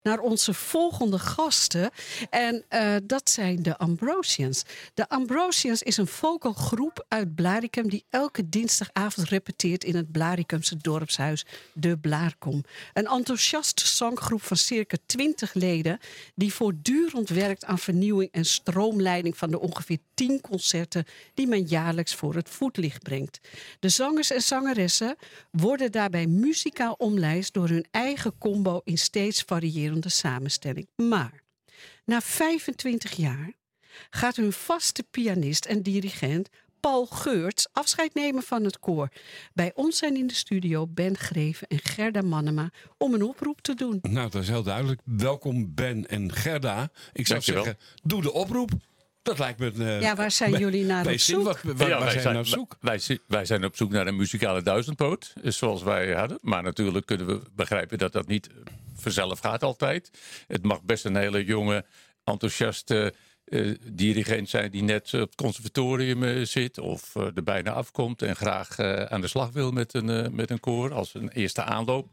naar onze volgende gasten. En dat zijn de Ambrosians. De Ambrosians is een vocalgroep uit Blaricum die elke dinsdagavond repeteert in het Blaricumse dorpshuis De Blaarkom. Een enthousiaste zanggroep van circa 20 leden die voortdurend werkt aan vernieuwing en stroomleiding van de ongeveer 10 concerten die men jaarlijks voor het voetlicht brengt. De zangers en zangeressen worden daarbij muzikaal omlijst door hun eigen combo in steeds variërende samenstelling. Maar na 25 jaar gaat hun vaste pianist en dirigent Paul Geurts afscheid nemen van het koor. Bij ons zijn in de studio Ben Greven en Gerda Mannema om een oproep te doen. Nou, dat is heel duidelijk. Welkom Ben en Gerda. Ik zou zeggen, doe de oproep. Dat lijkt me... waar zijn jullie naar op zoek? Waar zijn op zoek? Wij zijn op zoek naar een muzikale duizendpoot, zoals wij hadden. Maar natuurlijk kunnen we begrijpen dat dat niet vanzelf gaat altijd. Het mag best een hele jonge, enthousiaste dirigent zijn die net op het conservatorium zit of er bijna afkomt en graag aan de slag wil met een koor als een eerste aanloop.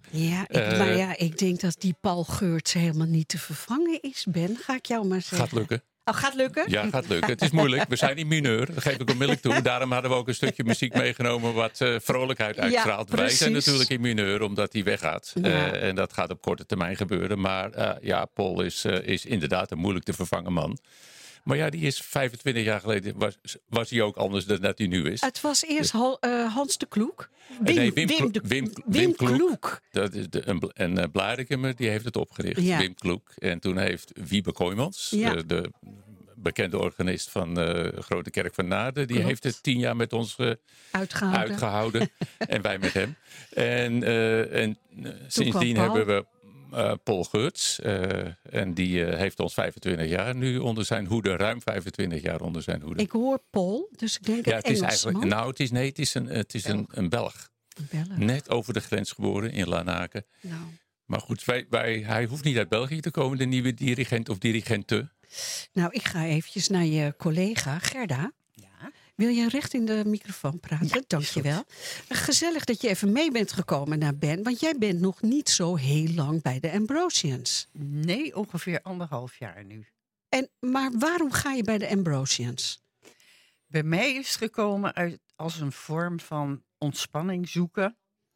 Ik denk dat die Paul Geurts helemaal niet te vervangen is, Ben. Ga ik jou maar zeggen. Gaat lukken. Oh, gaat lukken? Ja, gaat lukken. Het is moeilijk. We zijn in mineur. Dat geef ik onmiddellijk toe. Daarom hadden we ook een stukje muziek meegenomen wat vrolijkheid uitstraalt. Wij zijn natuurlijk in mineur omdat hij weggaat. Ja. En dat gaat op korte termijn gebeuren. Maar Paul is inderdaad een moeilijk te vervangen man. Maar ja, die is 25 jaar geleden was hij ook anders dan dat hij nu is. Het was eerst Hans de Kloek. Wim Kloek. Dat is een Blaricummer, die heeft het opgericht. Ja. Wim Kloek. En toen heeft Wiebe Kooijmans, de bekende organist van de Grote Kerk van Naarden, die heeft het 10 jaar met ons uitgehouden. En wij met hem. En sindsdien hebben we Paul Geurts. En die heeft ons 25 jaar nu onder zijn hoede. Ruim 25 jaar onder zijn hoede. Ik hoor Paul, dus ik denk het is eigenlijk. Nou, het is een Belg. Net over de grens geboren in Lanaken. Nou. Maar goed, hij hoeft niet uit België te komen, de nieuwe dirigent of dirigente. Nou, ik ga eventjes naar je collega Gerda. Ja. Wil jij recht in de microfoon praten? Ja, dank je wel. Gezellig dat je even mee bent gekomen naar Ben. Want jij bent nog niet zo heel lang bij de Ambrosians. Nee, ongeveer 1,5 jaar nu. Maar waarom ga je bij de Ambrosians? Bij mij is het gekomen als een vorm van ontspanning zoeken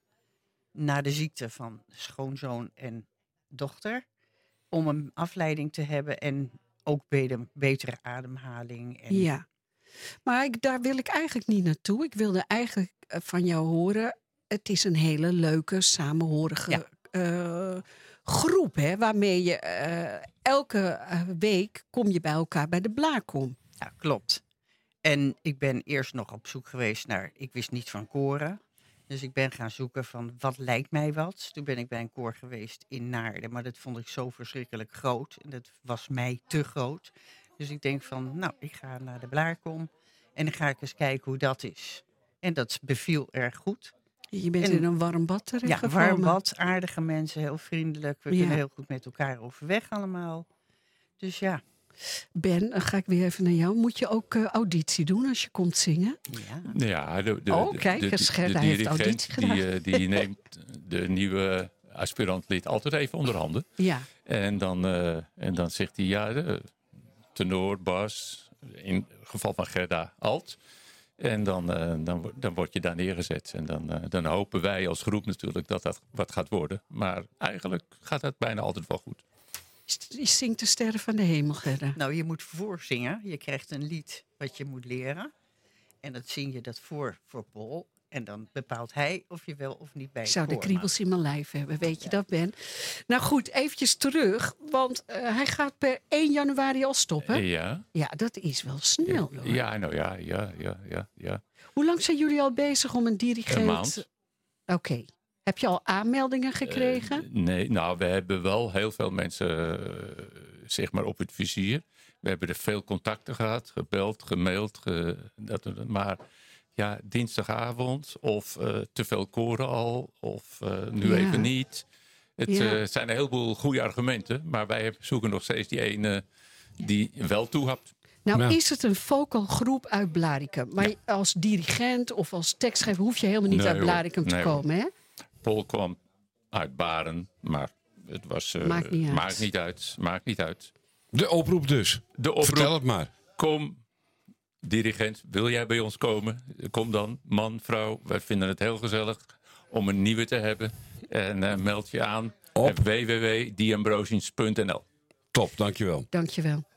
na de ziekte van schoonzoon en dochter. Om een afleiding te hebben en ook betere ademhaling. Ja, maar daar wil ik eigenlijk niet naartoe. Ik wilde eigenlijk van jou horen, het is een hele leuke, samenhorige groep, hè, waarmee je elke week kom je bij elkaar bij de Blaarkom. Ja, klopt. En ik ben eerst nog op zoek geweest naar, ik wist niet van koren. Dus ik ben gaan zoeken van wat lijkt mij wat. Toen ben ik bij een koor geweest in Naarden. Maar dat vond ik zo verschrikkelijk groot. En dat was mij te groot. Dus ik denk van, ik ga naar de Blaarkom. En dan ga ik eens kijken hoe dat is. En dat beviel erg goed. Je bent in een warm bad terechtgekomen. Ja, warm bad, aardige mensen, heel vriendelijk. We kunnen heel goed met elkaar overweg allemaal. Dus ja. Ben, dan ga ik weer even naar jou. Moet je ook auditie doen als je komt zingen? Ja, kijk, Gerda heeft auditie gedaan. Die neemt de nieuwe aspirantlid altijd even onder handen. Ja. En dan zegt hij tenor, bas, in het geval van Gerda alt. En dan word je daar neergezet. En dan hopen wij als groep natuurlijk dat wat gaat worden. Maar eigenlijk gaat dat bijna altijd wel goed. Je zingt de sterren van de hemel, Gerda. Nou, je moet voorzingen. Je krijgt een lied wat je moet leren. En dat zing je dat voor Paul. En dan bepaalt hij of je wel of niet bij het koor mag. Ik zou de kriebels in mijn lijf hebben, weet je dat, Ben? Nou goed, eventjes terug. Want hij gaat per 1 januari al stoppen. Ja. Ja, dat is wel snel, hoor. Ja, nou ja. Hoe lang zijn jullie al bezig om een dirigent... Een maand. Oké. Heb je al aanmeldingen gekregen? Nee, nou, we hebben wel heel veel mensen op het vizier. We hebben er veel contacten gehad, gebeld, gemaild. Maar ja, dinsdagavond of te veel koren al of nu even niet. Het zijn een heleboel goede argumenten. Maar wij zoeken nog steeds die ene die wel toehapt. Nou, is het een vocalgroep uit Blaricum? Maar als dirigent of als tekstschrijver hoef je helemaal niet uit Blaricum te komen, hè? Paul kwam uit Baren, maar Het was, maakt niet uit. De oproep dus. Vertel het maar. Kom, dirigent, wil jij bij ons komen? Kom dan, man, vrouw. Wij vinden het heel gezellig om een nieuwe te hebben. En meld je aan op www.theambrosians.nl. Top, dankjewel. Dankjewel.